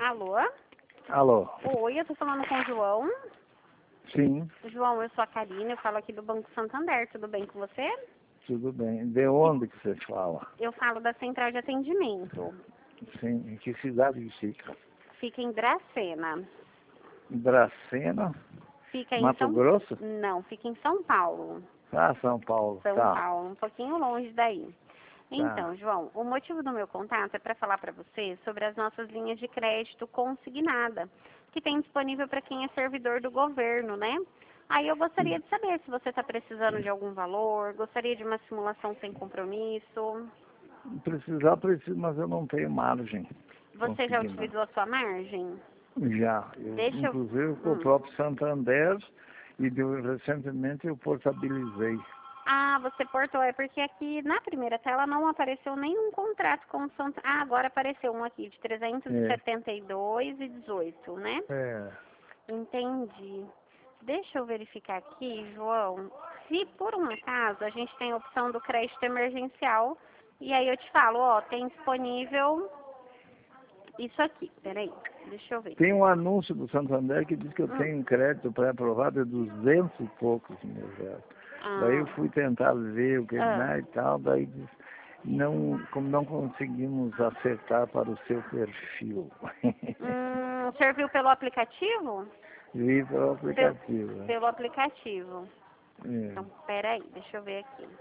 Alô? Alô? Oi, eu tô falando com o João. Sim, João, eu sou a Karina, eu falo aqui do Banco Santander, tudo bem com você? tudo bem. De onde que você fala? Eu falo da central de atendimento. Sim, em que cidade que fica? Fica em Dracena. Dracena? Fica em Mato Grosso? Não, fica em São Paulo. Ah, São Paulo. São Tá, Paulo, um pouquinho longe daí. tá. Então, João, o motivo do meu contato é para falar para você sobre as nossas linhas de crédito consignada, que tem disponível para quem é servidor do governo, né? Aí eu gostaria de saber se você está precisando de algum valor, gostaria de uma simulação sem compromisso. Precisar, preciso, mas eu não tenho margem. Você já Consegui, não. utilizou a sua margem? Já. Deixa eu... Inclusive com o próprio Santander recentemente eu portabilizei. Ah, você portou. É porque aqui na primeira tela não apareceu nenhum contrato com o Santander. Ah, agora apareceu um aqui de É, 372,18, né? é. Entendi. Deixa eu verificar aqui, João. Se por um acaso a gente tem a opção do crédito emergencial, e aí eu te falo, ó, tem disponível isso aqui. Peraí, deixa eu ver. Tem um anúncio do Santander que diz que eu tenho um crédito pré-aprovado de 200 e poucos mil reais. Daí eu Ah, fui tentar ver o que ah. dá e tal, daí diz, não, como não conseguimos acertar para o seu perfil. Serviu pelo aplicativo? Vi pelo Pelo, aplicativo. Né? pelo aplicativo. É. Então, peraí, deixa eu ver aqui.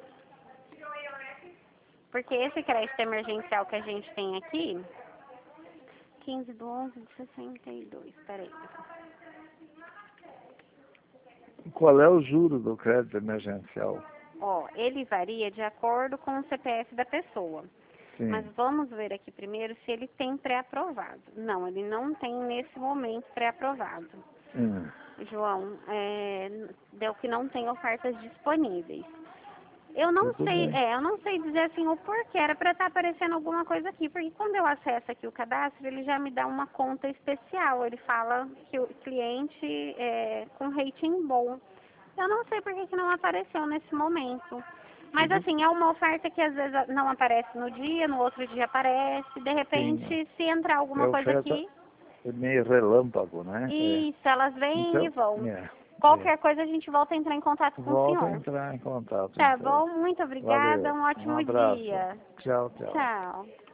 Porque esse crédito emergencial que a gente tem aqui, 15 do 11 de 62, peraí. Qual é o juro do crédito emergencial? Ó, ele varia de acordo com o CPF da pessoa. Mas Sim. vamos ver aqui primeiro se ele tem pré-aprovado. Não, ele não tem nesse momento pré-aprovado. Hum. João, deu que não tem ofertas disponíveis. Eu não Tudo sei, bem. eu não sei dizer assim o porquê, era para estar aparecendo alguma coisa aqui, porque quando eu acesso aqui o cadastro, ele já me dá uma conta especial, ele fala que o cliente é com rating bom. Eu não sei por que não apareceu nesse momento. Mas Tudo assim, é uma oferta que às vezes não aparece no dia, no outro dia aparece, de sim. repente, se entrar É alguma coisa oferta aqui, é meio relâmpago, né? É. isso, elas vêm e Então, vão. é. É. Qualquer coisa a gente volta a entrar em contato com o Volto a senhor. entrar em contato, Tá então. bom? Muito obrigada, Valeu. um Um ótimo abraço. dia. Tchau, tchau. Tchau.